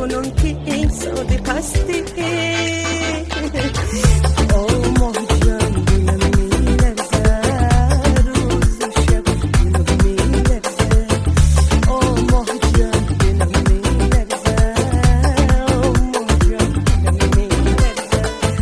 کنون که این ساده پستی آه ماه جان دلم میلرزه روز و شب دلم میلرزه آه ماه جان دلم میلرزه آه ماه جان دلم میلرزه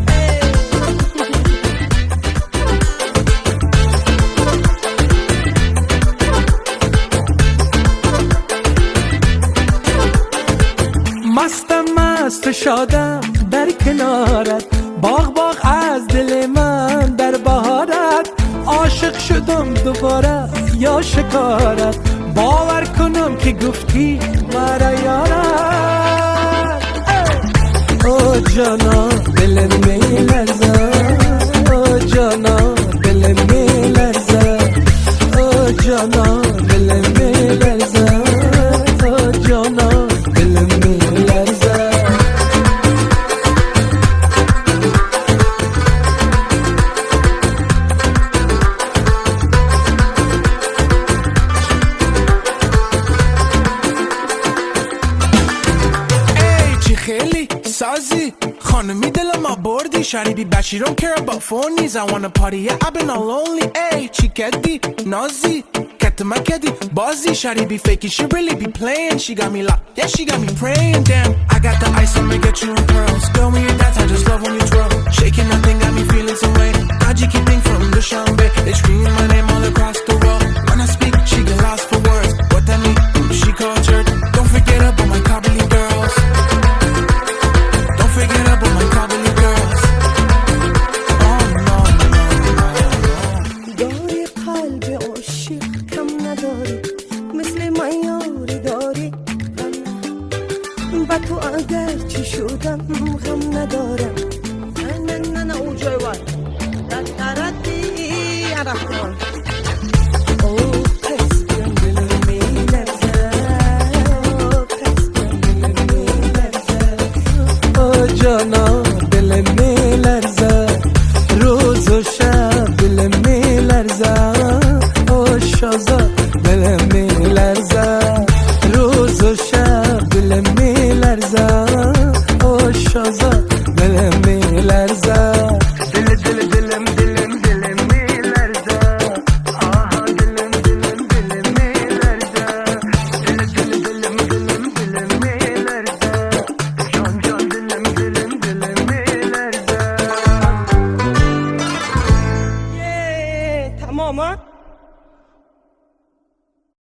مستم مست شادم در کنارت باغ باغ از دل من در بهارت عاشق شدم دوباره یا شکارت باور کنم که گفتی مرا یارت او جانا دلم میلرزه او جانا دلم میلرزه او جانا دلم میلرزه او جانا دلم میلرزه خیلی سازی خانمی دلم آبردی شریبی but she don't care about phonies I wanna party yeah I've been all lonely ای چی کدی نازی کتما کدی بازی شریبی فاky she really be playing she got me locked yeah she got me praying damn I got the ice I'ma get you in pearls girl when you dance I just love when you twirl shaking that thing got me feeling some way Tajiki thing from Dushanbe they scream my name all across the world when I speak she get lost for words what that mean she cultured don't forget about my Kabuli girls Forget about my Kabuli girls. Oh no, no, no. داری قلب عاشق کم نداری مثل من یاری داری با تو اگر چی شدم غم ندارم نه نه نه اون جای وای ردی عرفتان اوه پس بیان دلم میلرزه اوه پس بیان دلم میلرزه او جانا دلم میلرزه روز و شب دلم میلرزه او شازا دلم میلرزه روز و شب دلم میلرزه او شازا دلم میلرزه دلم میلرزه آها دلم میلرزه دلم میلرزه جان جان دلم میلرزه تماما